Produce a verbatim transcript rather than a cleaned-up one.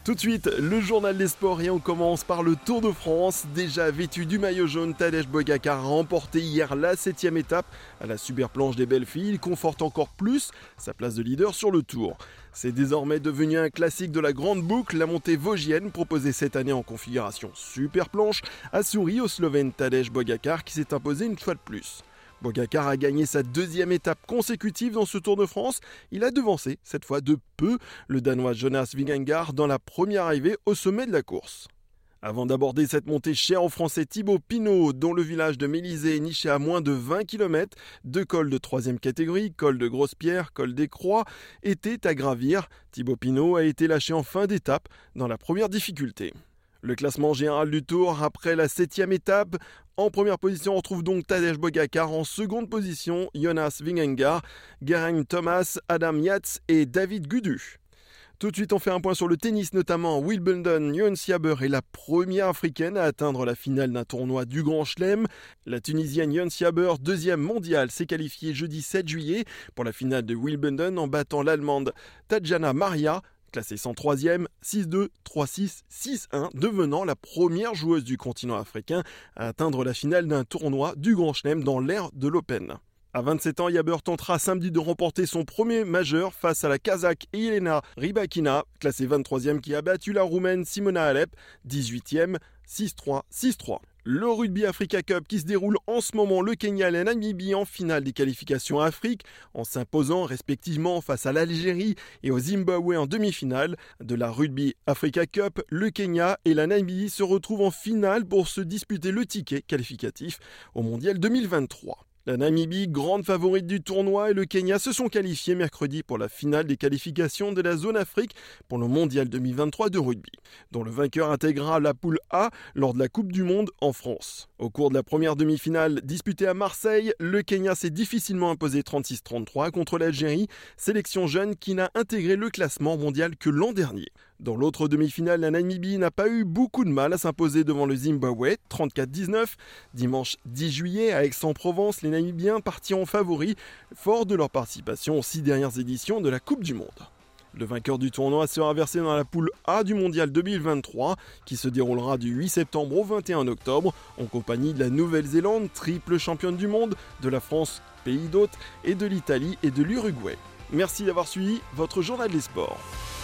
Tout de suite, le journal des sports et on commence par le Tour de France. Déjà vêtu du maillot jaune, Tadej Pogačar a remporté hier la septième étape à la super planche des belles filles. Il conforte encore plus sa place de leader sur le Tour. C'est désormais devenu un classique de la grande boucle. La montée vosgienne, proposée cette année en configuration super planche, a souri au Slovène Tadej Pogačar qui s'est imposé une fois de plus. Pogačar a gagné sa deuxième étape consécutive dans ce Tour de France. Il a devancé, cette fois de peu, le Danois Jonas Vingegaard dans la première arrivée au sommet de la course. Avant d'aborder cette montée chère aux Français Thibaut Pinot, dont le village de Mélisée est niché à moins de vingt kilomètres, deux cols de troisième catégorie, col de Grosse-Pierre, col des Croix, étaient à gravir. Thibaut Pinot a été lâché en fin d'étape dans la première difficulté. Le classement général du Tour après la septième étape. En première position, on retrouve donc Tadej Pogačar. En seconde position, Jonas Vingegaard, Geraint Thomas, Adam Yates et David Gaudu. Tout de suite, on fait un point sur le tennis, notamment Wimbledon. Ons Jabeur est la première africaine à atteindre la finale d'un tournoi du Grand Chelem. La Tunisienne Ons Jabeur, deuxième mondiale, s'est qualifiée jeudi sept juillet pour la finale de Wimbledon en battant l'Allemande Tatjana Maria, classée cent troisième, six deux, trois six, six un, devenant la première joueuse du continent africain à atteindre la finale d'un tournoi du Grand Chelem dans l'ère de l'Open. À vingt-sept ans, Jabeur tentera samedi de remporter son premier majeur face à la Kazakh Elena Rybakina, classée vingt-troisième, qui a battu la Roumaine Simona Halep, dix-huitième, six trois, six trois. Le Rugby Africa Cup qui se déroule en ce moment, le Kenya et la Namibie en finale des qualifications Afrique, en s'imposant respectivement face à l'Algérie et au Zimbabwe en demi-finale. De la Rugby Africa Cup, le Kenya et la Namibie se retrouvent en finale pour se disputer le ticket qualificatif au Mondial deux mille vingt-trois. La Namibie, grande favorite du tournoi, et le Kenya se sont qualifiés mercredi pour la finale des qualifications de la zone Afrique pour le Mondial deux mille vingt-trois de rugby, dont le vainqueur intégrera la poule A lors de la Coupe du Monde en France. Au cours de la première demi-finale disputée à Marseille, le Kenya s'est difficilement imposé trente-six trente-trois contre l'Algérie, sélection jeune qui n'a intégré le classement mondial que l'an dernier. Dans l'autre demi-finale, la Namibie n'a pas eu beaucoup de mal à s'imposer devant le Zimbabwe, trente-quatre dix-neuf. Dimanche dix juillet, à Aix-en-Provence, les Namibiens partiront favoris, forts de leur participation aux six dernières éditions de la Coupe du Monde. Le vainqueur du tournoi sera versé dans la poule A du Mondial deux mille vingt-trois, qui se déroulera du huit septembre au vingt et un octobre, en compagnie de la Nouvelle-Zélande, triple championne du monde, de la France, pays d'hôte, et de l'Italie et de l'Uruguay. Merci d'avoir suivi votre journal des sports.